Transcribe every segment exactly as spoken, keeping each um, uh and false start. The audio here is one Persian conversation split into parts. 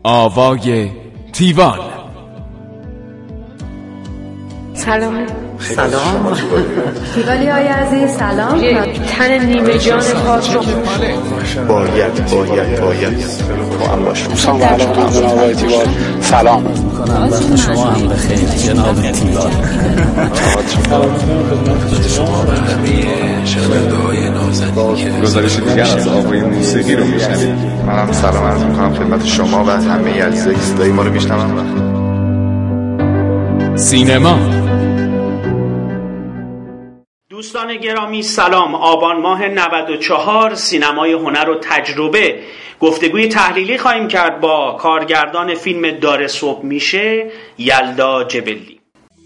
آوای تیوان. سلام. سلام تیوالی های عزیز سلام. یک تن نیمه جان پاک رو باید باید باید با هم باشم. سلام علیکم جناب آقای تیوال. سلام میکنم وقت شما هم بخیر جناب تیوال. خدمت شما و همه شنونده های نازنین که گزارش دیگر از آوای موسیقی رو میشنوید. منم سلام عرض میکنم خدمت شما و همه عزیزایی که صدای ما رو میشنون. سینما. دوستان گرامی سلام. آبان ماه نود و چهار سینمای هنر و تجربه گفتگوی تحلیلی خواهیم کرد با کارگردان فیلم داره صبح میشه یلدا جبلی.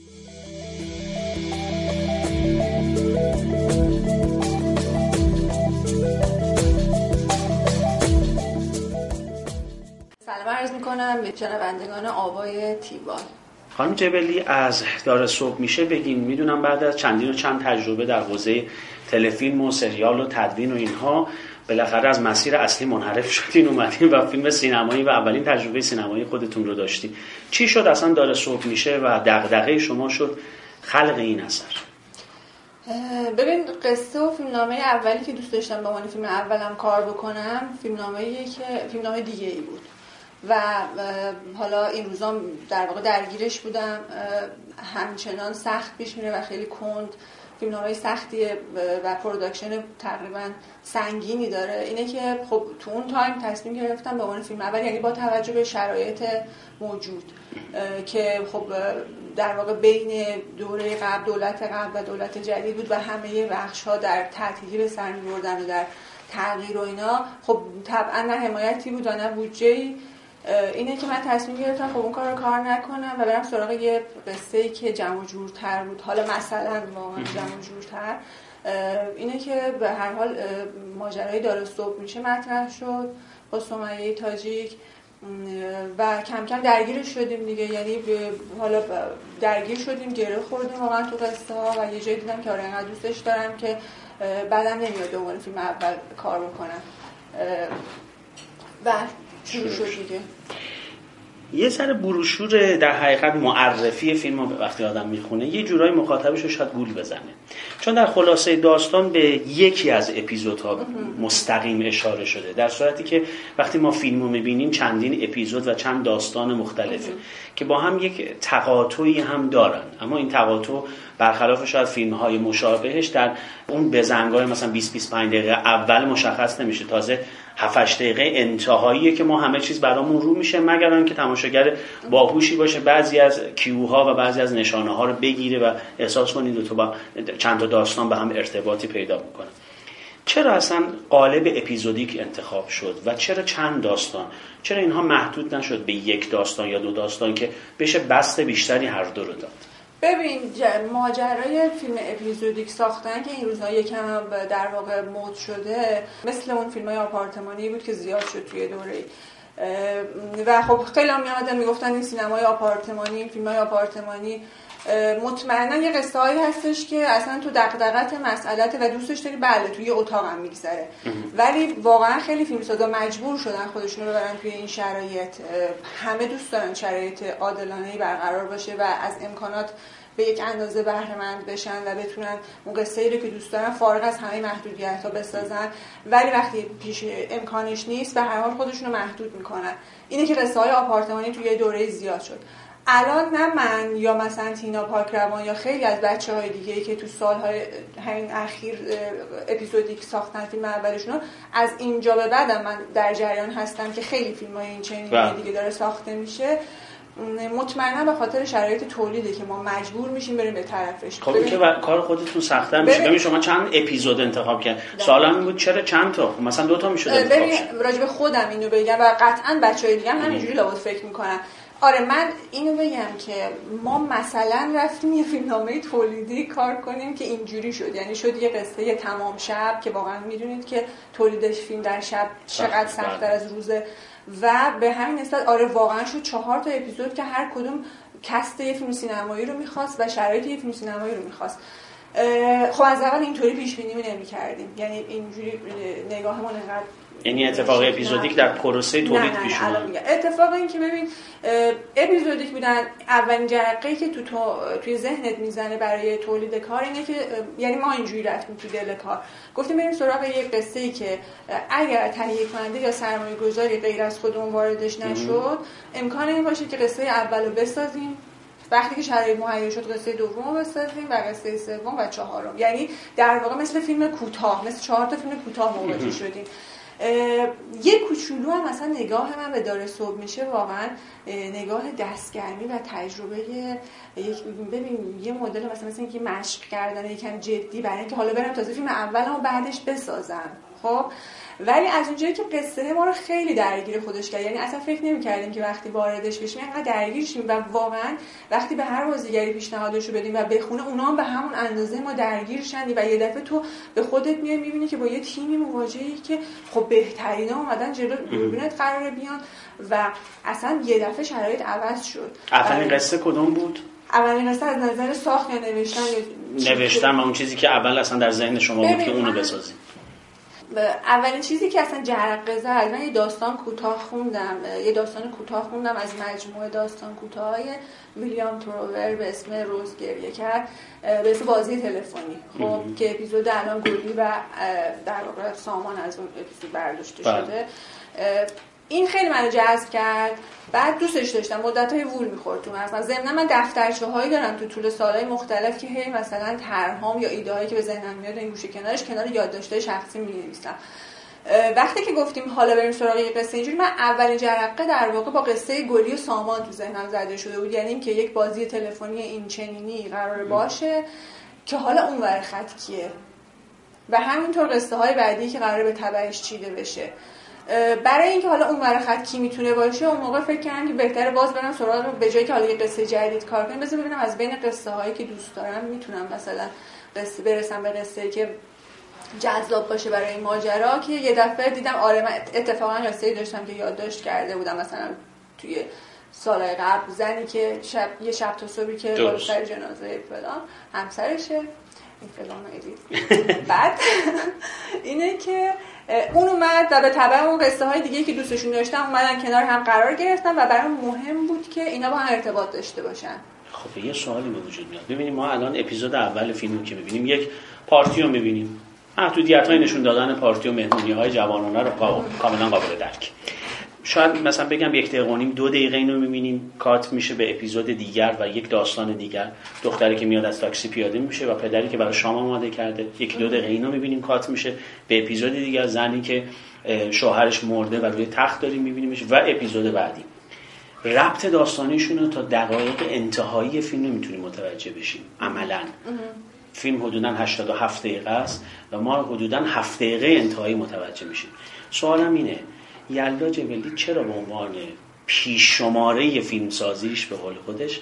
سلام عرض میکنم به شنوندگان آوای تیوال. خانم جبلی از داره صبح میشه بگین. میدونم بعد از چندین و چند تجربه در حوزه تلفیلم و سریال و تدوین و اینها بالاخره از مسیر اصلی منحرف شدین اومدین و فیلم سینمایی و اولین تجربه سینمایی خودتون رو داشتین. چی شد اصلا داره صبح میشه و دغدغه شما شد خلق این اثر؟ ببین قصه و فیلمنامه اولی که دوست داشتم به عنوان فیلم اولم کار بکنم فیلمنامه‌ای که فیلمنامه دیگه‌ای بود و حالا این روزا در واقع درگیرش بودم. همچنان سخت پیش میره و خیلی کند، فیلمنامه سختیه و پروداکشن تقریبا سنگینی داره. اینه که خب تو اون تایم تصمیم گرفتم به عنوان فیلم اول، یعنی با توجه به شرایط موجود که خب در واقع بین دوره قبل دولت قبل و دولت جدید بود و همه بخش‌ها در تعطیلی به سر می‌بردن و در تغییر و اینا، خب طبعا نه حمایتی بود و نه بودجه‌ای. اینه که من تصمیم گرفتم خب اون کار رو کار نکنم و برم سراغ یه قصه‌ای که جمع و جورتر بود. حالا مثلا واقعا جمع و جورتر اینه که به هر حال ماجرای داره صبح میشه مطرح شد با سمیه تاجیک و کم کم درگیر شدیم دیگه. یعنی حالا درگیر شدیم، گره خوردیم واقعا تو قصه ها و یه جایی دیدم که آره انقدر دوستش دارم که بعدم نمیاد دوباره فیلم اول کار بکنم و شروع شد دیگه. یه سر بروشور در حقیقت معرفی فیلم رو وقتی آدم میخونه یه جورایی مخاطبش رو شاید گول بزنه، چون در خلاصه داستان به یکی از اپیزودها مستقیم اشاره شده، در صورتی که وقتی ما فیلم رو میبینیم چندین اپیزود و چند داستان مختلفه که با هم یک تقاطعی هم دارن، اما این تقاطع برخلاف شاید فیلم‌های مشابهش در اون بزنگاه مثلا بیست بیست و پنج دقیقه اول مشخص نمیشه، تازه هفت هشت دقیقه انتهاییه که ما همه چیز برامون رو میشه، مگر اینکه تماشاگر باهوشی باشه بعضی از کیوها و بعضی از نشانه‌ها رو بگیره و احساس کنید دو تا با چند تا داستان به هم ارتباطی پیدا میکنه. چرا اصلا قالب اپیزودیک انتخاب شد و چرا چند داستان؟ چرا اینها محدود نشد به یک داستان یا دو داستان که بشه بسط بیشتری هر دو رو داد؟ ببین ماجرای فیلم اپیزودیک ساختن که این روزها یکم در واقع مد شده، مثل اون فیلم‌های آپارتمانی بود که زیاد شد توی دوره و خب خیلی هم میامدن میگفتن این سینمای آپارتمانی، این فیلم‌های آپارتمانی. مطمئنا یه قصه هایی هستش که اصلا تو دغدغت مسئله‌ت و دوستش داری بله توی یه اتاق هم میگذره، ولی واقعا خیلی فیلمسازا مجبور شدن خودشونو ببرن توی این شرایط. همه دوست دارن شرایط عادلانه‌ای برقرار باشه و از امکانات به یک اندازه بهره مند بشن و بتونن اون قصه‌ای رو که دوست دارن فارغ از همه محدودیت‌ها بسازن، ولی وقتی پیش امکانش نیست به هر حال خودشونو محدود میکنن. اینه که قصه‌های آپارتمانی توی یه دوره زیاد شد. الان نه من یا مثلا تینا پاکروان یا خیلی از بچه‌های دیگه‌ای که تو سال‌های همین اخیر اپیزودیک ساختن فیلم اولشون، از اینجا به بعدم من در جریان هستم که خیلی فیلم‌های این چنینی دیگه داره ساخته میشه. مطمئنا به خاطر شرایط تولیده که ما مجبور میشیم بریم به طرفش. خب که کار خودتون سخت‌تر میشه. ببین شما چند اپیزود انتخاب کردید؟ سوالم این بود چرا چند تا؟ مثلا دو تا میشد انتخاب. ببین راجع به خودم اینو بگم و قطعاً بچه‌های دیگه هم همینجوری لابد فکر میکنن. آره من اینو بگم که ما مثلا رفتیم یه فیلمنامه تولیدی کار کنیم که اینجوری شد، یعنی شد یه قصه یه تمام شب که واقعا میدونید که تولیدش فیلم در شب چقدر سخت‌تر از روزه و به همین نسبت آره واقعا شد چهار تا اپیزود که هر کدوم کست یه فیلم سینمایی رو می‌خواست و شرایط یه فیلم سینمایی رو می‌خواست. خب از اول اینطوری پیش بینی نمی‌کردیم، یعنی اینجوری نگاهمون انقدر یعنی اتفاق اپیزودیک در پروسه تولید پیش اومد. اتفاق این که ببین اپیزودیک بودن، اولین جرقه‌ای که تو, تو توی ذهنت میزنه برای تولید کار اینه که یعنی ما اینجوری رفتیم تو دل کار، گفتیم بریم سراغ یک قصه‌ای که اگر تهیه کننده یا سرمایه‌گذاری غیر از خودمون واردش نشد امکان این باشه که قصه اولو بسازیم، وقتی که شرایط مهیا شد قصه دومو بسازیم و قصه سوم و چهارم. یعنی در واقع مثل فیلم کوتاه، مثل چهار تا فیلم کوتاه مواجه شدیم. یه کوچولو هم مثلا نگاه من به داره صبح میشه واقعا نگاه دستگرمی و تجربه یک ببین یه مدل مثلا مثلا اینکه مشق کردن یکم جدی برای اینکه حالا برم تازه فیلم اولمو بعدش بسازم. خب ولی از اونجایی که قصه ما رو خیلی درگیر خودش کرد، یعنی اصلا فکر نمی‌کردیم که وقتی واردش بشیم اینقدر درگیر شیم و واقعا وقتی به هر بازیگری پیشنهادش رو بدیم و بخونه اونا هم به همون اندازه ما درگیر شدن و یه دفعه تو به خودت میای می‌بینی که با یه تیمی مواجهی که خب بهترینا اومدن جلو دوربینت قراره بیان و اصلا یه دفعه شرایط عوض شد. اولین قصه کدوم بود؟ اولین قصه از نظر ساخت یا نوشتن یا نوشتن اون چیزی که اول اصلا در ذهن شما بود که اونو بسازید. اولین چیزی که اصلا جرقه زد، من یه داستان کوتاه خوندم، یه داستان کوتاه خوندم از مجموعه داستان کوتاهای ویلیام تروور به اسم روز گریه کرد، به اسم بازی تلفنی. خب که اپیزود الان گلی و در واقع سامان از اون اپیزود برداشته شده. این خیلی منو جذب کرد، بعد دوستش داشتم، مدت‌های وول می‌خورد تو مغزم. ضمن من دفترچه‌هایی دارم تو طول سال‌های مختلف که هی مثلا طرحام یا ایده‌هایی که به ذهنم میاد این گوشه کنارش کنار یادداشت‌های شخصی می‌نویسم. وقتی که گفتیم حالا بریم سراغ یه قصه اینجوری، من اولین جرقه در واقع با قصه گلی و سامان تو ذهنم زده شده بود، یعنی اینکه یک بازی تلفنی این چنینی قرار باشه که حالا اون ور خط کیه و همینطور قصه‌های بعدی که قراره به تبعش چیده بشه. برای اینکه حالا اون ور خط کی میتونه باشه اون موقع فکر کردم که بهتره باز برم سراغ به جایی که حالا یه قصه جدید کار کنم بذار ببینم از بین قصه هایی که دوست دارم میتونم مثلا قصه برسم به قصه‌ای که جذاب باشه برای این ماجرا. که یه دفعه دیدم آره من اتفاقا قصه‌ای داشتم که یادداشت کرده بودم مثلا توی سالهای قبل، زنی که شب یه شب تا صبحی که بالا سر جنازه فلان همسرشه این فلان ادیت بعد اینه که اون اومد و به تبع اون قصه های دیگه که دوستشون داشتم اومدن کنار هم قرار گرفتن و برام مهم بود که اینا با هم ارتباط داشته باشن. خب یه سوالی به وجود میاد. ببینیم ما الان اپیزود اول فیلمو که میبینیم یک پارتی رو میبینیم، محدودیت‌های نشون دادن پارتی و مهمونی‌های جوانانه رو کاملا قابل درک. شاید مثلا بگم یک دقیقه و نیم دو دقیقه اینو می‌بینیم کات میشه به اپیزود دیگر و یک داستان دیگر، دختری که میاد از تاکسی پیاده میشه و پدری که برای شام آماده کرده، یک دو دقیقه اینو می‌بینیم کات میشه به اپیزود دیگر، زنی که شوهرش مرده و روی تخت داریم می‌بینیمش و اپیزود بعدی. ربط داستانیشون رو تا دقایق انتهایی فیلم نمیتونیم متوجه بشیم. عملاً فیلم حدوداً هشتاد و هفت دقیقه است و ما حدوداً هفت دقیقه انتهایی متوجه میشیم. سوالم اینه یلدا جبلی چرا به عنوان پیش شماره فیلمسازیش به قول خودش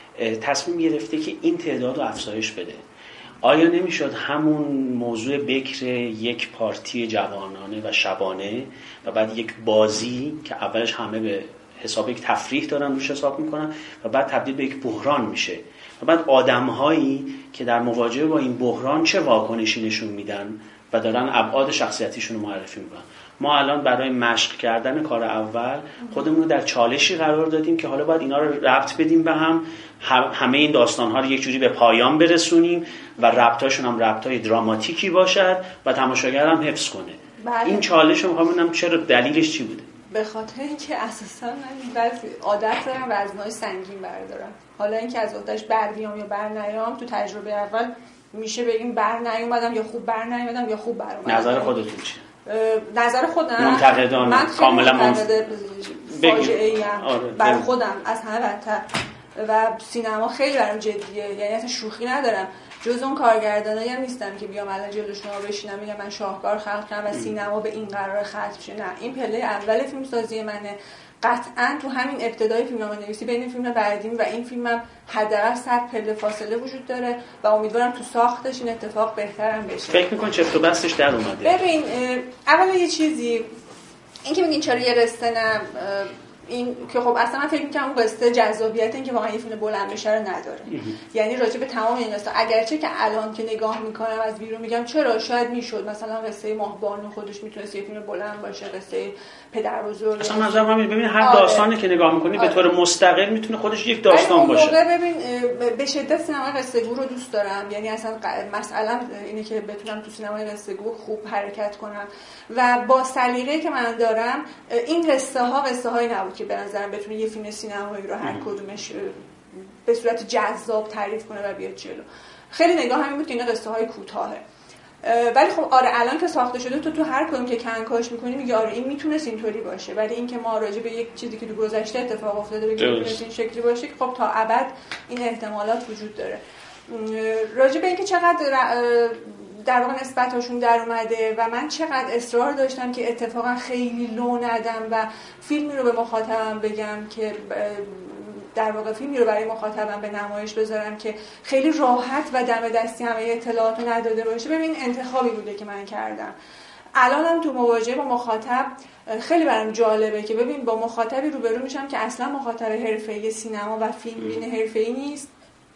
تصمیم گرفته که این تعداد رو افزایش بده؟ آیا نمیشد همون موضوع بکر یک پارتی جوانانه و شبانه و بعد یک بازی که اولش همه به حساب یک تفریح دارن روش حساب میکنن و بعد تبدیل به یک بحران میشه و بعد آدم‌هایی که در مواجهه با این بحران چه واکنشی نشون میدن و دارن ابعاد شخصیتیشون رو معرفی میکنن؟ ما الان برای مشق کردن کار اول خودمون رو در چالشی قرار دادیم که حالا باید اینا رو ربط بدیم به هم، همه این داستان‌ها رو یک جوری به پایان برسونیم و ربطاشون هم ربطای دراماتیکی باشد و تماشاگر هم حفظ کنه. بله. این چالش رو می‌خوام ببینم چرا دلیلش چی بوده؟ به خاطر اینکه اساسا من بعضی عادت دارم وزنای سنگین بردارم. حالا اینکه از عهده‌اش بر بیام یا بر نیام، تو تجربه اول میشه بگیم بر نیومدم یا خوب بر نیومدم یا خوب بر اومدم. نظر خودتون چیه؟ نظر خودم منتقدان من کاملا منتقد فاجعه‌ای ام آره. بر خودم از همه بدتر و سینما خیلی برام جدیه، یعنی اصلا شوخی ندارم. جز اون کارگردانایی هم نیستم که بیام الان جلوی شما بشینم میگم من شاهکار خلق کردم و سینما به این قرار ختم شه. نه، این پله اول فیلمسازی منه. قطعاً تو همین ابتدای فیلمنامه‌نویسی بین فیلم بعدیم و این فیلمم حداقل صد پله فاصله وجود داره و امیدوارم تو ساختش این اتفاق بهترم بشه. فکر می‌کنی چفت و بستش در اومده؟ ببین اولا یه چیزی این که میگین چرا یه قصه نه این که خب اصلا من فکر می‌کنم اون قصه جذابیت این که واقعا یه فیلم بلند بشه رو نداره. یعنی راجع به تمام این قصه اگرچه که الان که نگاه میکنم از بیرون میگم چرا شاید میشد مثلا قصه ماهبانو خودش میتونست یه فیلم بلند باشه، قصه پدر بزرگ اصلا منظورم همین ببین هر داستانی که نگاه میکنی به طور مستقل میتونه خودش یک داستان باشه. موقع ببین به شدت سینمای قصه گو رو دوست دارم، یعنی اصلا مسئله اینه که بتونم تو سینمای قصه گو خوب حرکت کنم و با سلیقه‌ای که من دارم این قصه ها قصه هایی نبود که به نظرم بتونه یه فیلم سینمایی رو هر کدومش به صورت جذاب تعریف کنه و بیاد جلو. خیلی نگاه همین بود که اینا قصه های کوتاهه، ولی خب آره الان که ساخته شده تو تو هر کدوم که کنکاش می‌کنی میگه آره این میتونست اینطوری باشه، ولی این که ما راجع به یک چیزی که تو گذشته اتفاق افتاده بگیم میتونست این شکلی باشه، خب تا ابد این احتمالات وجود داره. راجع به اینکه چقدر در واقع نسبتاشون در اومده و من چقدر اصرار داشتم که اتفاقا خیلی لو ندم و فیلمی رو به مخاطبم بگم که در واقع فیلمی رو برای مخاطبم به نمایش بذارم که خیلی راحت و دم دستی همه اطلاعات رو نداده باشه. ببین انتخابی بوده که من کردم. الانم تو مواجهه با مخاطب خیلی برام جالبه که ببین با مخاطبی روبرو میشم که اصلا مخاطب حرفه‌ای سینما و فیلم بین حرفه‌ای نیست،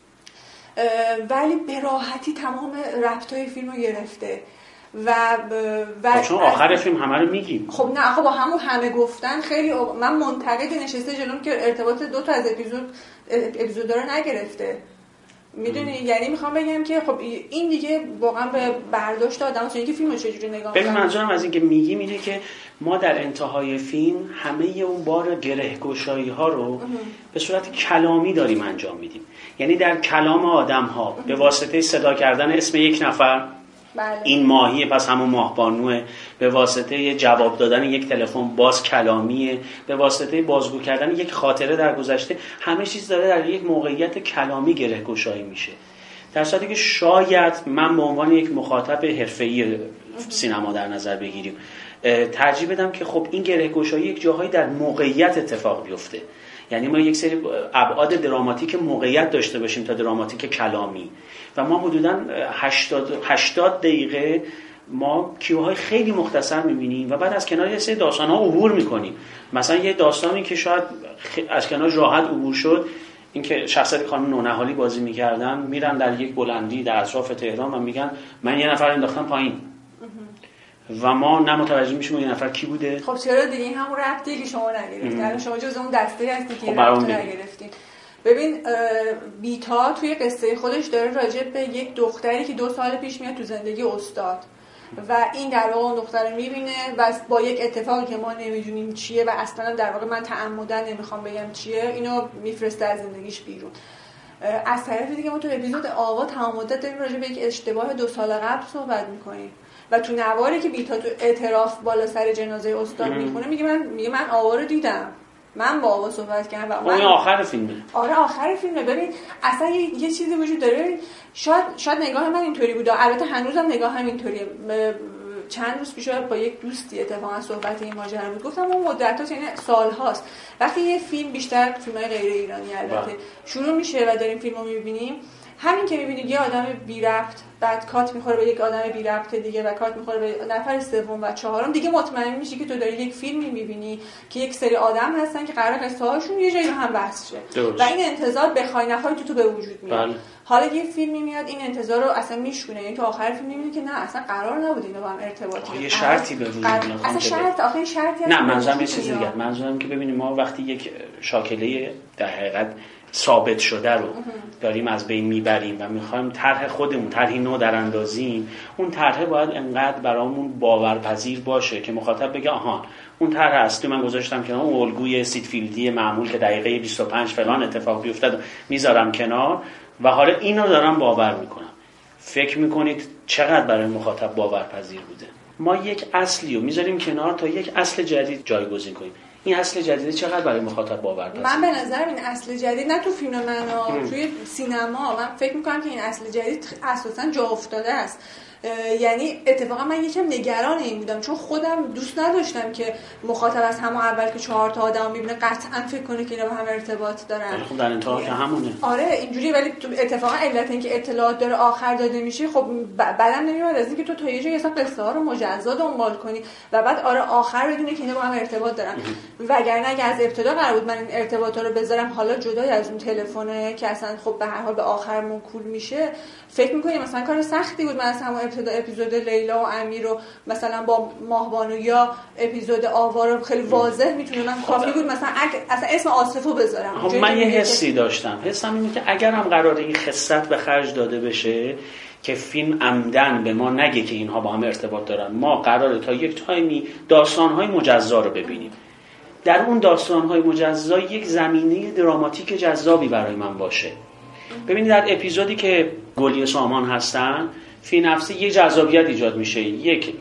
ولی به راحتی تمام ربطای فیلم رو گرفته و و چون آخر فیلم همه رو میگیم. خب نه خب با همون همه گفتن خیلی من منتقد نشسته جلوم که ارتباط دو تا از اپیزود اپیزودا رو نگرفته، میدونی؟ یعنی میخوام بگم که خب این دیگه واقعا به برداشت آدم‌ها چون اینکه فیلمو چجوری نگاه می‌کنن. ببین منظورم از این که میگیم اینه که ما در انتهای فیلم همه اون بار گره‌گشایی‌ها رو به صورت کلامی داریم انجام میدیم، یعنی در کلام آدم‌ها به واسطه صدا کردن اسم یک نفر، بله. این ماهیه پس همون ماهبانوه، به واسطه جواب دادن یک تلفن باز کلامیه، به واسطه بازگو کردن یک خاطره در گذشته، همه چیز داره در یک موقعیت کلامی گره گشایی میشه. در صورتی که شاید من به عنوان یک مخاطب حرفه‌ای سینما در نظر بگیریم ترجیح بدم که خب این گره گشایی یک جاهایی در موقعیت اتفاق بیفته، یعنی ما یک سری ابعاد دراماتیک موقعیت داشته باشیم تا دراماتیک کلامی و ما حدوداً هشتاد دقیقه ما کیوهای خیلی مختصر می‌بینیم و بعد از کنار یه سری داستان‌ها عبور می‌کنیم. مثلا یه داستانی که شاید از کنار راحت عبور شد، اینکه شخصیت خانم نونهالی بازی می‌کردن میرن در یک بلندی در اطراف تهران و میگن من یه نفر انداختم پایین و ما نه متوجه میشیم اون نفر کی بوده. خب چرا دیگه این همون ربطی که شما نگرفتید، الان شما جز اون دسته هستی که این ربط نگرفتید. ببین بیتا توی قصه خودش داره راجع به یک دختری که دو سال پیش میاد تو زندگی استاد و این در واقع اون دختر رو میبینه و با یک اتفاقی که ما نمیدونیم چیه و اصلا در واقع من تعمدن نمیخوام بگم چیه اینو میفرسته از زندگیش بیرون. از طرف دیگه ما تو اپیزود آوا تمام مدت داریم راجع به یک اشتباه دو سال قبل صحبت میکنیم و تو نواری که بیتا تو اعتراف بالا سر جنازه استاد میخونه میگه من میگه من آوا رو دیدم، من با آوا صحبت کردم و اون آخر فیلمه. آره آخر فیلمه. ببین اصلا یه, یه چیزی وجود داره. ببین شاید شاید نگاه من اینطوری بوده، البته هنوزم نگاه هم اینطوریه. چند روز پیش با یک دوستی اتفاقا صحبت این ماجرا بود، گفتم اون مدت‌ها یعنی سال‌هاست وقتی یه فیلم بیشتر فیلم‌های غیر ایرانی البته شروع میشه و داریم فیلمو می‌بینیم، همین که می‌بینید یه آدم بی ربط بعد کات می‌خوره به یک آدم بی ربط دیگه و کات می‌خوره به نفر سوم و چهارم، دیگه مطمئن میشی که تو داری یک فیلمی می‌بینی که یک سری آدم هستن که قراره قصه‌هاشون یه جایی هم بحث شه و این انتظار بخوای نخوای تو تو به وجود میاد. بله. حالا یه فیلمی میاد این انتظار رو اصلا میشونه، یعنی تو آخر فیلم می‌بینی که نه اصلا قرار نبود اینا با هم ارتباطی یه شرطی به وجود میاد. اصلا شرط آخه شرطی نه منظورم یه چیز دیگه، منظورم که ببینیم ما وقتی یک شاکله در حقیقت ثابت شده رو داریم از بین میبریم و میخوایم طرح خودمون طرحی نو در اندازیم، اون طرح باید انقدر برامون باورپذیر باشه که مخاطب بگه آها اون طرح اصلی من گذاشتم کنار، اون الگوی سیدفیلدی معمول که دقیقه بیست و پنج فلان اتفاق بیفتاد میذارم کنار و حالا اینو دارم باور میکنم. فکر میکنید چقدر برای مخاطب باورپذیر بوده؟ ما یک اصلی رو میذاریم کنار تا یک اصل جدید جایگزین کنیم. این اصل جدید چقدر برای مخاطب باورپذیر؟ من به نظرم این اصل جدید نه تو فیلم من ها، توی سینما من فکر میکنم که این اصل جدید اساسا جا افتاده است. یعنی اتفاقا من یکم نگران این بودم، چون خودم دوست نداشتم که مخاطب از همون اول که چهار تا آدم میبینه قطعا فکر کنه که اینا با هم ارتباط دارن. خب در انتها که همونه. آره اینجوری، ولی اتفاقا علت این که اطلاعات داره آخر داده میشه، خب بعدم نمیاد از اینکه تو تا یه جایی اصلا قصه ها رو مجزا دنبال کنی و بعد آره آخر بدونه که اینا با هم ارتباط دارن. وگرنه اگه از ابتدا قرار بود من این ارتباطا رو بذارم حالا جدای از اون تلفنه که اصلا خب به هر حال به آخر موکول میشه، فکر می‌کنی مثلا کار سختی بود من از همون ابتدا اپیزود لیلا و امیر رو مثلا با ماهبانو یا اپیزود آوا رو خیلی واضح میتونه من کافی بود مثلا اصلا اسم آصفو بذارم. خب من یه حسی داشتم، حسم اینه که اگر هم قراره این خصت به خرج داده بشه که فیلم عمدن به ما نگه که اینها با هم ارتباط دارن، ما قراره تا یک تایمی داستان‌های مجزا رو ببینیم، در اون داستان‌های مجزا یک زمینه دراماتیک جذابی برای من باشه. ببینید در اپیزودی که گلی سامان هستن فی نفسی یک جذابیت ایجاد میشه، یک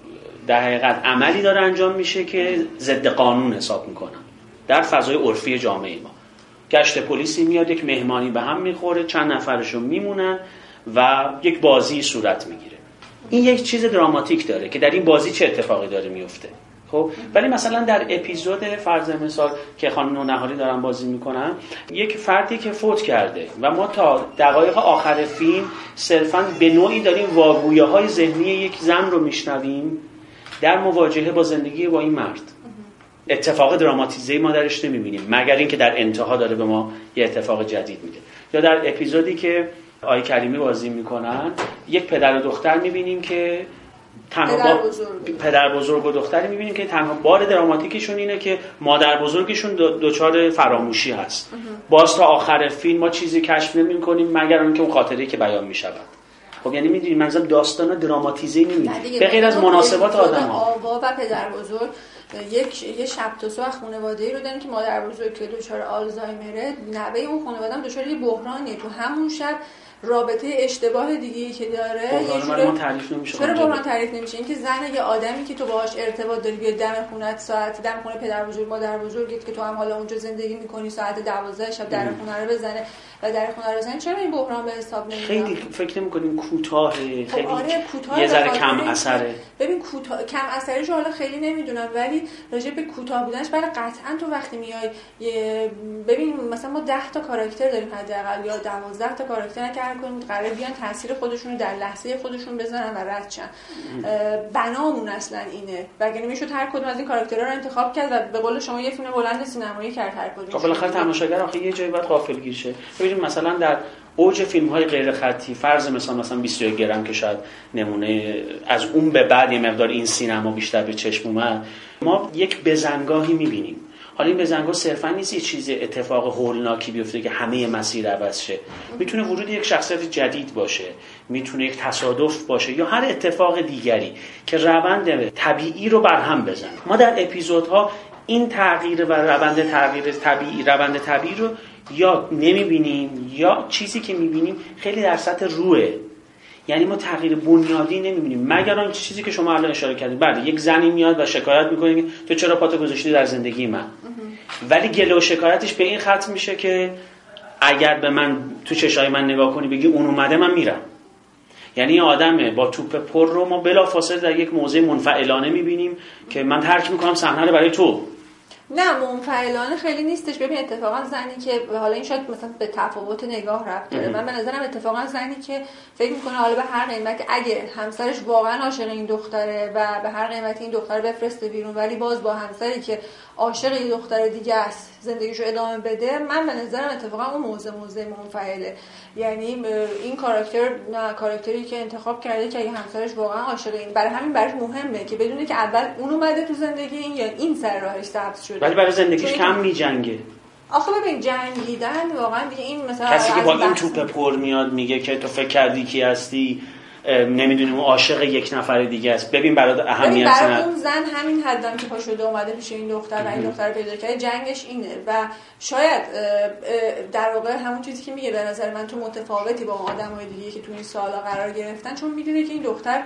در حقیقت عملی داره انجام میشه که ضد قانون حساب میکنن در فضای عرفی جامعه ما. گشت پلیسی میاد، یک مهمانی به هم میخوره، چند نفرشون میمونن و یک بازی صورت میگیره. این یک چیز دراماتیک داره که در این بازی چه اتفاقی داره میفته. خب ولی مثلا در اپیزود فرض مثال که خانم نونهاری دارن بازی میکنن، یک فردی که فوت کرده و ما تا دقایق آخر فیلم صرفاً به نوعی داریم واگویه های ذهنی یک زن رو میشنویم در مواجهه با زندگی با این مرد. اتفاق دراماتیزه‌ای ما درش نمیبینیم مگر اینکه در انتها داره به ما یه اتفاق جدید میده. یا در اپیزودی که آقای کریمی بازی میکنن، یک پدر و دختر میبینیم که تنها پدر با بزرگ. پدر بزرگ و دختری میبینیم که تنها بار دراماتیکشون اینه که مادر بزرگشون دچار فراموشی هست. باز تا آخر فیلم ما چیزی کشف نمی‌کنیم مگر اینکه اون خاطره‌ای که بیان میشود. خب یعنی میدونید منظور داستان دراماتیزه نمی‌بینیم به غیر از مناسبات آدم‌ها. آوا و پدر بزرگ یک یه شب تا صبح خانواده‌ای رو دارن که مادر بزرگ که دچار آلزایمره، نوه اون خانواده هم دچار یه بحرانیه. تو همون شب رابطه اشتباه دیگه‌ای که داره یه جوری ما تعریف نمیشه. چرا بحران تعریف نمیشه؟ اینکه زن یه آدمی که تو باهاش ارتباط داری بیاد دم خونت ساعت دم خونه پدر بزرگ مادر بزرگت که تو هم حالا اونجا زندگی می‌کنی ساعت دوازده شب در خونه رو بزنه و در خونه رو بزنه، چرا این بحران به حساب نمیاد؟ خیلی فکر نمی‌کنین کوتاهه، خیلی آره کوتاه، یه ذره کم اثره. ببین کوتاه کم اثرش حالا خیلی نمیدونم، ولی راجع به کوتاه بودنش برای قطعا تو وقتی میای ببین مثلا ما ده تا کاراکتر داریم حداقل یا دوازده تا کاراکتر که هر کدوم قراره بیان تاثیر خودشون رو در لحظه خودشون بزنن و رد شن. بنامون اصلا اینه، وگرنه میشد هر کدوم از این کاراکترها رو انتخاب کرد و به قول شما یه فیلم بلند سینمایی کرد هر کدوم. خب بالاخره تماشاگر آخه یه جایی باید غافلگیر شه. ببینید مثلا در اوج فیلم‌های غیر خطی فرض مثلا مثلا بیست و یک گرم که شاید نمونه از اون به بعد یه مقدار این سینما بیشتر به چشم اومد، ما یک بزنگاهی می‌بینیم. حالا این بزنگاه صرفا نیست یه چیز اتفاق هولناکی بیفته که همه مسیر عوض شه، میتونه ورود یک شخصیت جدید باشه، میتونه یک تصادف باشه یا هر اتفاق دیگری که روند طبیعی رو برهم بزنه. ما در اپیزودها این تغییر و روند تغییر طبیعی روند طبیعی رو یا نمیبینیم یا چیزی که میبینیم خیلی در سطح روحه، یعنی ما تغییر بنیادی نمیبینیم مگر آن چیزی که شما الان اشاره کردید. بله یک زنی میاد و شکایت میکنه که تو چرا پاتو گذاشتی در زندگی من، ولی گله و شکایتش به این ختم میشه که اگر به من تو چشای من نگاه کنی بگی اون اومده من میرم. یعنی یه آدمه با توپ پر رو ما بلافاصله در یک موضع منفعلانه میبینیم که من ترک میکنم صحنه رو برای تو. نه منفعلانه خیلی نیستش. ببین اتفاقا زنی که حالا این شاید مثلا به تفاوت نگاه ربط داره، من به نظرم اتفاقا زنی که فکر میکنه حالا به هر قیمت اگه همسرش واقعا عاشق این دختره و به هر قیمت این دختر بفرسته بیرون ولی باز با همسری که عاشق این دختر دیگه است زندگیشو ادامه بده، من به نظرم اتفاقا اون موضوع موضوع منفعله. یعنی این کاراکتر نه کاراکتری که انتخاب کرده که اگه همسرش واقعا عاشق این، برای همین براش مهمه که بدونه که اول اون اومده تو زندگی این یا این سر راهش سبز شده، ولی برای زندگیش کم میجنگه. آخه ببین جنگیدن واقعا دیگه این مثلا کسی که با این توپ پر میاد میگه که تو فکر کردی کی هستی، نمیدونیم اون عاشق یک نفر دیگه است. ببین برای اهمیت نداره. برای اون زن همین حدم که پا شده اومده پیش این دختر و این دختر رو پیدا کرده، جنگش اینه و شاید در واقع همون چیزی که میگه به نظر من تو متفاوتی با آدمای دیگه که تو این سالا قرار گرفتن، چون میدونه که این دختر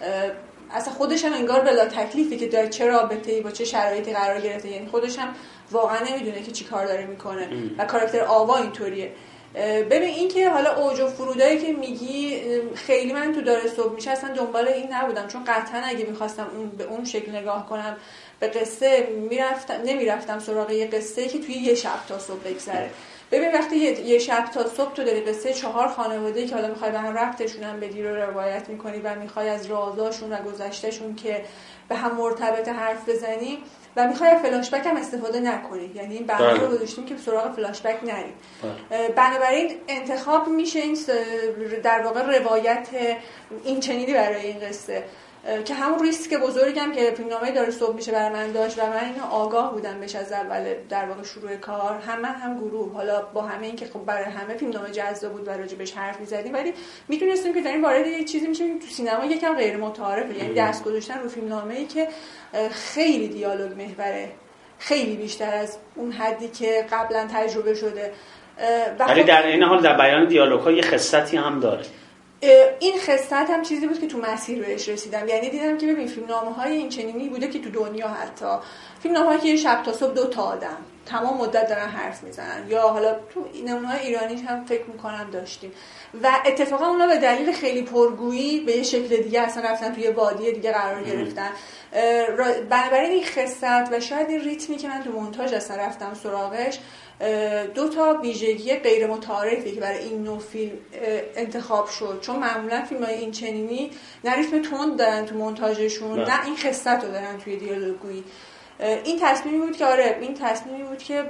اصلا خودش هم انگار بلا تکلیفی که داره چه رابطه‌ای با چه شرایطی قرار گرفته، یعنی خودش هم واقعا نمیدونه که چی کار داره میکنه و کاراکتر آوا اینطوریه. ببین این که حالا اوج و فرودایی که میگی خیلی من تو داره صبح میشه اصلا دنبال این نبودم، چون قطعا اگه میخواستم اون به اون شکل نگاه کنم به قصه میرفتم نمیرفتم سراغ یه قصه که توی یه شب تا صبح بگذره. ببین وقتی یه, یه شب تا صبح تو داری قصه چهار خانواده که حالا میخوای به هم ربطشون هم بدی رو روایت میکنی و میخوای از رازاشون و گذشتهشون که به هم مرتبط حرف بزنی و میخوای فلاش بک هم استفاده نکنی، یعنی این برنامه رو گذاشتیم که سراغ فلاش بک نریم. بنابراین انتخاب میشه این در واقع روایت این چنینی برای این قصه که همون ریسک بزرگم که فیلمنامه داره صبح میشه برای من داشت و من اینو آگاه بودم بهش از اول در واقع شروع کار، هم من هم گروه، حالا با همه این که خب برای همه فیلمنامه جذاب بود و راجبش حرف می‌زدیم، ولی میدونستیم که داریم وارد یه چیزی میشیم تو سینما یکم غیر متعارفه، یعنی دست گذاشتن رو فیلمنامه‌ای که خیلی دیالوگ محوره، خیلی بیشتر از اون حدی که قبلا تجربه شده، ولی در این حال در بیان دیالوگ‌ها یه خصلتی هم داره. این خصلت هم چیزی بود که تو مسیر بهش رسیدم، یعنی دیدم که ببین فیلمنامه‌های این چنینی بوده که تو دنیا حتی فیلمنامه‌هایی که یه شب تا صبح دو تا آدم تمام مدت دارن حرف میزنن، یا حالا تو نمونه‌های ایرانی هم فکر می‌کنم داشتیم و اتفاقا اونا به دلیل خیلی پرگویی به یه شکل دیگه اصلا رفتن توی وادی دیگه قرار گرفتن. بنابراین این خصلت و شاید این ریتمی که من تو مونتاژ اصلا رفتم سراغش دو تا ویژگی غیر متعارفی که برای این نوع فیلم انتخاب شد، چون معمولا فیلم‌های این چنینی نه ریتم تند دارن تو مونتاژشون نه, نه این خصلت رو دارن توی دیالوگی. این تصمیمی بود که آره این تصمیمی بود که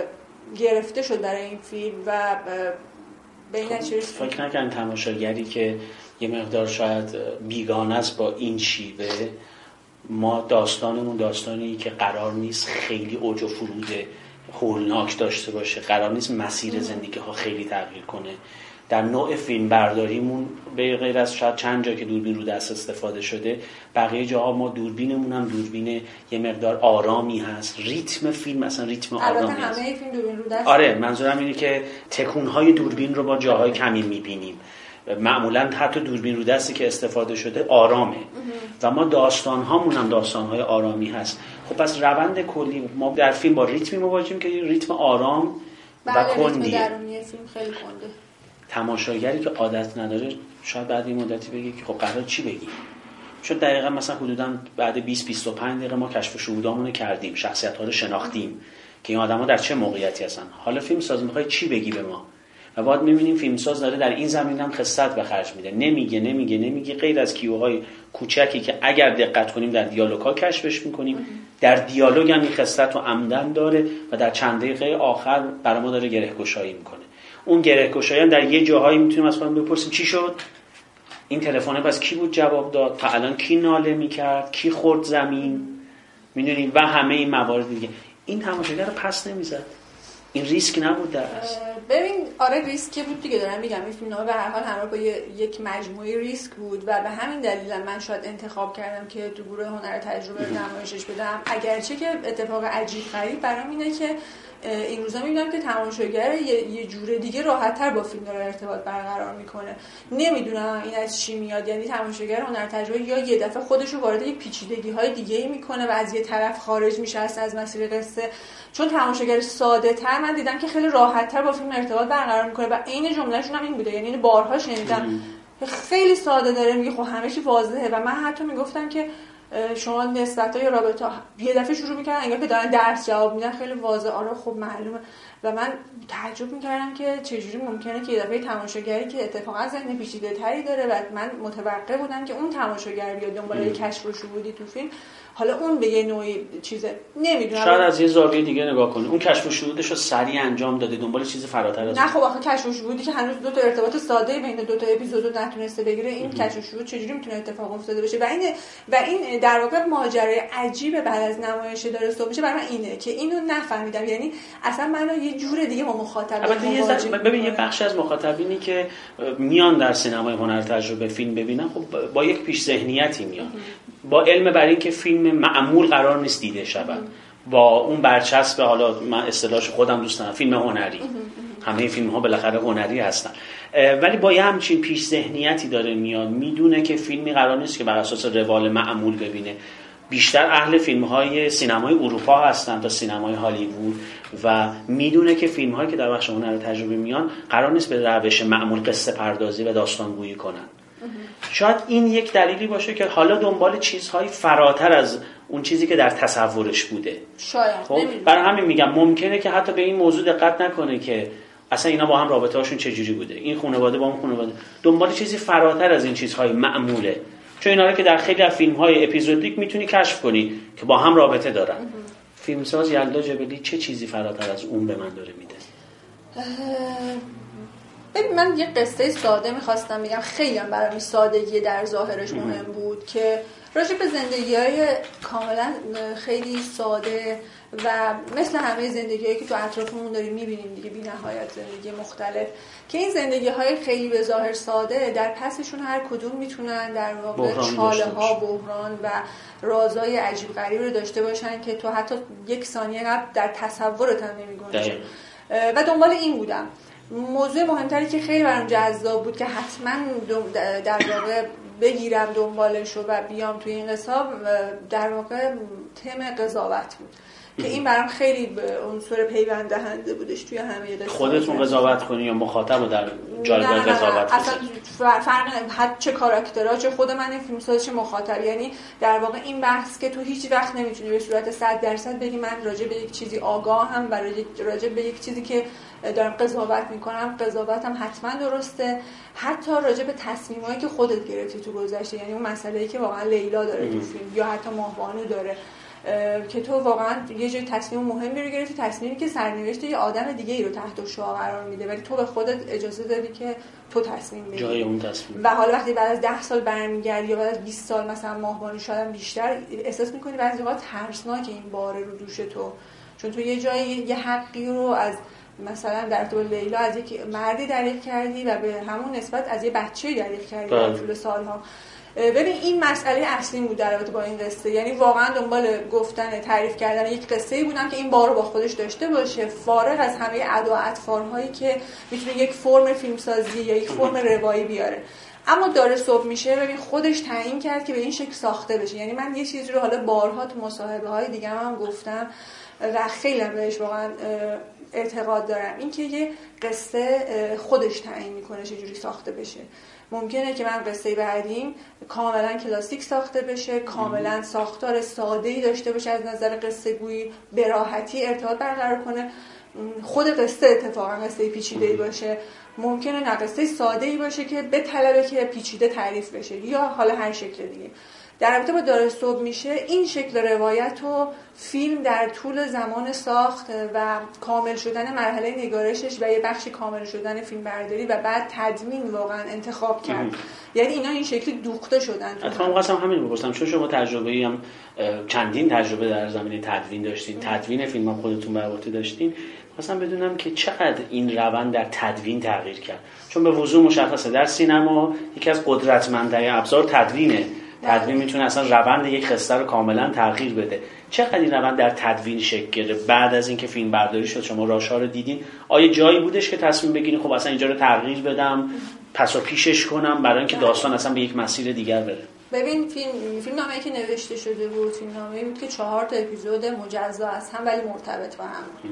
گرفته شد برای این فیلم و بین چه فکر نکنم تماشاگری که یه مقدار شاید بیگانه است با این شیوه، ما داستانمون داستانی که قرار نیست خیلی اوج و فرود هولناک داشته باشه، قرار نیست مسیر زندگی ها خیلی تغییر کنه. در نوع فیلم برداریمون به غیر از شاید چند جا که دوربین رو دست استفاده شده، بقیه جاها ما دوربینمون هم دوربین یه مقدار آرامی هست، ریتم فیلم اصلا ریتم آرامی هست. همه فیلم دوربین رو دست. آره منظورم اینه که تکون‌های دوربین رو با جاهای کمی می‌بینیم، معمولا حتی دوربین رو دستی که استفاده شده آرامه و ما داستان‌هامون هم داستان‌های آرامی هست. خب پس روند کلی ما در فیلم با ریتمی مواجهیم که ریتم آرام و کندیه. ریتم درونی فیلم خیلی کنده. تماشاگری که عادت نداره شاید بعد این مدتی بگه که خب قرار چی بگیم، چون دقیقاً مثلا حدوداً بعد بیست بیست و پنج دقیقه ما کشف شهودامون کردیم، شخصیت‌ها رو شناختیم که این آدم‌ها در چه موقعیتی هستن. حالا فیلم ساز می‌خواد چی بگی به ما و بعد می‌بینیم فیلمساز داره در این زمین هم خصلت به خرج میده، نمیگه نمیگه نمیگه غیر از کیوهای کوچکی که اگر دقت کنیم در دیالوگ‌ها کشفش می‌کنیم، در دیالوگ هم این خصلت رو عمدن داره و در چند دقیقه آخر برای ما داره گره‌گشایی می‌کنه. اون گره‌گشایی هم در یه جاهایی می‌تونیم از خودمون بپرسیم چی شد؟ این تلفن بس کی بود جواب داد؟ تا الان کی ناله می‌کرد؟ کی خورد زمین؟ می‌دونیم و همه این موارد دیگه. این تماشاگر رو پس نمی‌زد. این ریسک نبود در اصل. ببین آره ریسکی بود دیگه، دارم میگم این فیلمنامه به هر حال همراه با یک مجموعه ریسک بود و به همین دلیل من شاید انتخاب کردم که تو گروه هنر تجربه نمایشش بدم، اگرچه که اتفاق عجیب غریب برام اینه که این روزا میبینم که تماشاگر یه, یه جور دیگه راحت‌تر با فیلم داره ارتباط برقرار میکنه. نمیدونم این از چی میاد، یعنی تماشاگر هنر تجربه یا یه دفعه خودش رو وارد یک پیچیدگی‌های دیگه‌ای میکنه و از یه طرف خارج میشه از مسیر قصه، چون تماشاگر ساده‌تر من دیدم که خیلی راحت‌تر با فیلم ارتباط برقرار میکنه و عین جمله‌شون هم این بوده، یعنی بارها شنیدم خیلی ساده داره میگه خب همه چی واضحه و من حتی میگفتم که شما نسبت‌های رابطه یه دفعه شروع می‌کردن انگار که دارن درس جواب میدن خیلی واضحه، آره خب معلومه و من تعجب می‌کردم که چجوری ممکنه که یه دفعه تماشاگری که اتفاقا ذهن پیچیده‌تری داره و من متوقع بودم که اون تماشاگر بیاد دنبال کشف و شهودی تو فیلم، حالا اون به یه نوعی چیزه نمیدونم شاید از یه زاویه دیگه نگاه کنه، اون کشف و شهودش رو سریع انجام داده دنبال چیز فراتر از نه. خب آخه کشف و شهودی که هنوز دو تا ارتباط ساده بین دو تا اپیزود نتونسته بگیره، این کشف و شهود چجوری میتونه اتفاق افتاده باشه؟ و این و این در واقع ماجرای عجیب بعد از نمایش داره صحبت میشه برای من اینه که اینو نفهمیدم، یعنی اصلا منو یه جور دیگه با مخاطب البته ببین یه بخش از مخاطبینی که میان در سینمای هنر تجربه فیلم ببینن خب با یک پیش ذهنیتی میان، با علم بر این که فیلم معمول قرار نیست دیده شود، با اون برچسب حالا من اصطلاحش خودم دوست دارم فیلم هنری، همه فیلم ها بالاخره هنری هستن، ولی با یه همچین پیش ذهنیتی داره میاد، میدونه که فیلمی قرار نیست که بر اساس روال معمول ببینه بیشتر اهل فیلم‌های سینمای اروپا هستن تا سینمای هالیوود و میدونه که فیلم‌هایی که در بخش هنر تجربه میان قرار نیست به روش معمول قصه پردازی و داستانگویی کنن. شاید این یک دلیلی باشه که حالا دنبال چیزهای فراتر از اون چیزی که در تصورش بوده. شاید. خب برای همین میگم ممکنه که حتی به این موضوع دقت نکنه که اصلا اینا با هم رابطه هاشون چجوری بوده، این خانواده با اون خانواده، دنبال چیزی فراتر از این چیزهای معموله. چون اینا رو که در خیلی از فیلم‌های اپیزودیک میتونی کشف کنی که با هم رابطه دارن. فیلمساز یلدا جبلی چه چیزی فراتر از اون به من داره میده؟ ببین من یه قصه ساده میخواستم بگم، خیلی هم برای سادگی در ظاهرش مهم بود که راجع به زندگی‌های کاملا خیلی ساده و مثل همه زندگی‌هایی که تو اطرافمون داریم می‌بینیم دیگه، بی‌نهایت زندگی مختلف، که این زندگی‌های خیلی به ظاهر ساده در پسشون هر کدوم میتونن در واقع چاله‌ها، بحران و رازهای عجیب غریبی رو داشته باشن که تو حتی یک ثانیه قبل در تصورت هم نمی‌گنجه. و دنبال این بودم. موضوع مهمتری که خیلی برام جذاب بود که حتما در واقع بگیرم دنبالش و بیام توی این قصه، در واقع تم قضاوت بود که این برام خیلی عنصر پیوند دهنده بودش توی همه قصه. خودتون قضاوت کنی یا مخاطب رو در جایگاه قضاوت کنی؟ اصلا فرق نداره، چه کاراکترها، چه خود من این فیلمساز، چه مخاطب. یعنی در واقع این بحث که تو هیچ وقت نمیتونی به صورت صد درصد بگی من راجع به یک چیزی آگاه هم و راجع به یک چیزی که دارم قضاوت میکنم قضاوتم حتما درسته، حتی راجع به تصمیمایی که خودت گرفتی تو گذشته، یعنی اون مسئله‌ای که واقعا لیلا داره تو فیلم یا حتی ماهبانو داره که تو واقعا یه جای تصمیم مهمی رو گرفتی، تصمیمی که سرنوشت یه آدم دیگه ای رو تحت شعاع قرار میده، ولی تو به خودت اجازه دادی که تو تصمیم بگیری جای اون تصمیم. و حالا وقتی بعد از ده سال برمیگردی یا بعد از بیست سال مثلا ماهبانو شدن بیشتر، احساس میکنی بعضی وقت ترسناکه این باره رو دوش تو، چون تو یه جایی یه حقی رو از مثلا در طول لیلا از یک مردی دریغ کردی و به همون نسبت از یه بچه‌ای دریغ کردی در طول سالها. ببین این مسئله اصلی بود در رابطه با این قصه، یعنی واقعا دنبال گفتن تعریف کردن یک قصه‌ای بودم که این بار رو با خودش داشته باشه، فارغ از همه ادا و اطفارهایی که میتونه یک فرم فیلمسازی یا یک فرم روایی بیاره. اما داره صبح میشه ببین خودش تعیین کرد که به این شکل ساخته بشه. یعنی من یه چیزی رو حالا بارها تو مصاحبه‌های دیگه هم گفتم و خیلی بهش واقعا اعتقاد دارم، این که یه قصه خودش تعیین میکنه چجوری ساخته بشه. ممکنه که من قصه بعدیم کاملا کلاسیک ساخته بشه، کاملا ساختار ساده‌ای داشته باشه از نظر قصه گویی، به راحتی ارتباط برقرار کنه، خود قصه اتفاقا قصه پیچیده‌ای باشه، ممکنه نه قصه ساده‌ای باشه که به طلبه که پیچیده تعریف بشه یا حالا هر شکل دیگه. در رابطه با داره صبح میشه این شکل روایت و فیلم در طول زمان ساخت و کامل شدن مرحله نگارشش و یه بخشی کامل شدن فیلم برداری و بعد تدوین واقعا انتخاب کرد. یعنی اینا این شکلی دوخته شدن. اتفاقا قسم همین میگفتم، چون شما تجربه‌ای هم چندین تجربه در زمینه تدوین داشتین، تدوین فیلم هم خودتون به عهده داشتین، خواستم بدونم که چقدر این روند در تدوین تغییر کرد. چون به وضوح مشخصه در سینما یکی از قدرتمندترین ابزار تدوینه. تدوین میتونه اصلا روند یک قصه رو کاملا تغییر بده. چقدر این روند در تدوین شکل گرفت بعد از اینکه فیلم برداری شد، شما راشا رو دیدین، آیا جایی بودش که تصمیم بگیرین خب اصلا اینجا رو تغییر بدم، پس و پیشش کنم برای اینکه داستان اصلا به یک مسیر دیگر بره؟ ببین فیلم فیلمنامه‌ای که نوشته شده بود، فیلمنامه‌ای بود که چهار تا اپیزود مجزا از هم ولی مرتبط با هم بود.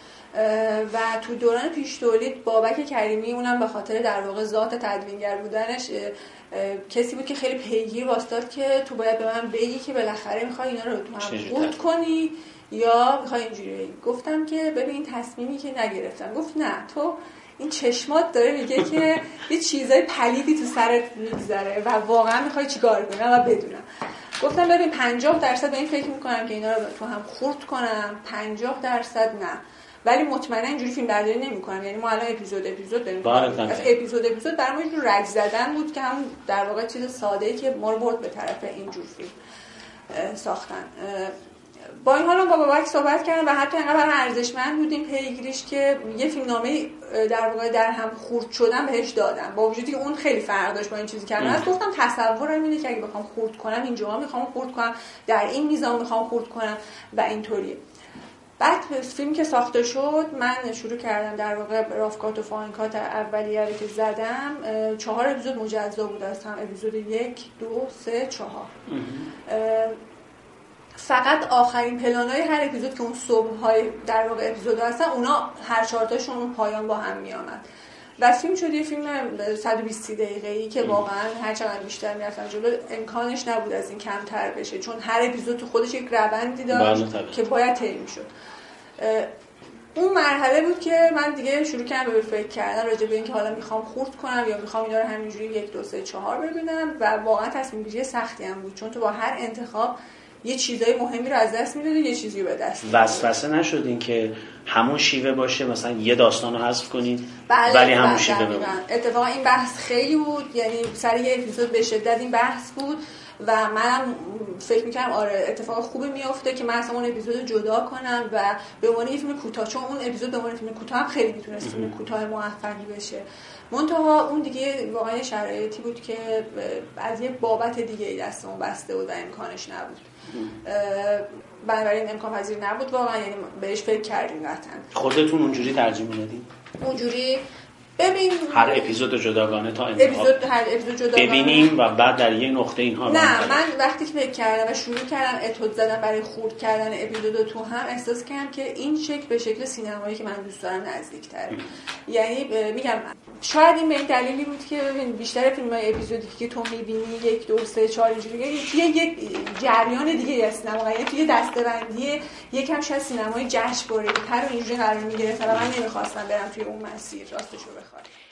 و تو دوران پیش تولید بابک کریمی، اونم به خاطر در واقع ذات تدوینگر بودنش، کسی بود که خیلی پیگیر واسطاد که تو باید به من بگی که بالاخره میخوای اینا رو تو هم خورد کنی یا میخوای اینجوری بگی. گفتم که ببین این تصمیمی که نگرفتم. گفت نه، تو این چشمات داره میگه که یه چیزای پلیدی تو سرت میگذره و واقعا میخوای چیکار کنی و بدونم. گفتم ببین پنجاه درصد به این فکر میکنم که اینا رو تو هم خورد کنم، پنجاه درصد نه، ولی مطمئنا اینجوری فیلم برداری نمی‌کنم. یعنی ما الان اپیزود اپیزود داریم، از اپیزود اپیزود برام یه جور رگ زدن بود که هم در واقع چیز ساده‌ای که ما رو برد به طرف اینجور فیلم ساختن. با این حالا با بابک صحبت کردم و حتی انقدر ارزشمند بودیم پیگیریش که یه فیلمنامه در واقع در هم خورد شدن بهش دادم، با وجودی که اون خیلی فرق داشت با این چیزی که من از گفتم. تصورم اینه که اگه بخوام خورد کنم اینجاها میخوام خورد کنم، در این میزان میخوام خورد کنم و اینطوریه. بعد فیلم که ساخته شد من شروع کردم در واقع رافکات و فاینکات اولیه رو که زدم. چهار اپیزود مجزا بود از هم، اپیزود یک، دو، سه، چهار. فقط آخرین پلانای هر اپیزود که اون صبح‌های در واقع اپیزود هستن اونا هر چهار تاشون اون پایان با هم میامد و فیلم شد یه فیلم صد و بیست دقیقه‌ای که واقعا هر چقدر بیشتر میرفتن جلو امکانش نبود از این کمتر بشه، چون هر اپیزود تو خودش یک روندی داشت که باید طی می‌شد. اون مرحله بود که من دیگه شروع کردم به فکر کردن راجع به اینکه حالا میخوام خورد کنم یا میخوام اینا رو همینجوری یک دو سه چهار ببینم و واقعا تصمیم گیری سختی هم بود، چون تو با هر انتخاب یه چیزای مهمی رو از دست میدادی، یه چیزی رو به دست میدادی. وسوسه نشدین که همون شیوه باشه، مثلا یه داستان رو حذف کنین بله ولی همون شیوه بمونه؟ اتفاقا این بحث خیلی بود، یعنی سر یه اپیزود به شدت این بحث بود و منم فکر می‌کردم آره اتفاق خوبی میفته که من اصلا اون اپیزود جدا کنم و به عنوان یه فیلم کوتاه، چون اون اپیزود به عنوان فیلم کوتاه هم خیلی میتونست فیلم کوتاه موفقی بشه، منتها اون دیگه واقعا شرایطی بود که از یه بابت دیگه دستمون بسته بود و امکانش نبود. بنابراین امکان پذیر نبود واقعا، یعنی بهش فکر کردیم قطعا. خودتون اونجوری ترجیح میدادین؟ اونجوری ببین هر اپیزود جداگانه تا انتها اپیزود هر اپیزود جداگانه ببینیم و بعد در یه نقطه اینها رو نه من وقتی که فکر کردم و شروع کردم اتود زدن برای خورد کردن اپیزود تو هم احساس کردم که این شکل به شکل سینمایی که من دوست دارم نزدیک‌تره. یعنی میگم شاید این به این دلیلی بود که ببین بیشتر فیلم‌های اپیزودی که تو می‌بینی یک دو سه چهار اینجوری توی یک جریان دیگه از سینما، یعنی توی دسته‌بندی یکم شاید سینمای جشنواره‌ای تر و اینجوری قرار می‌گرفت و من نمی‌خواستم برم توی اون مسیر راستش رو بخوام.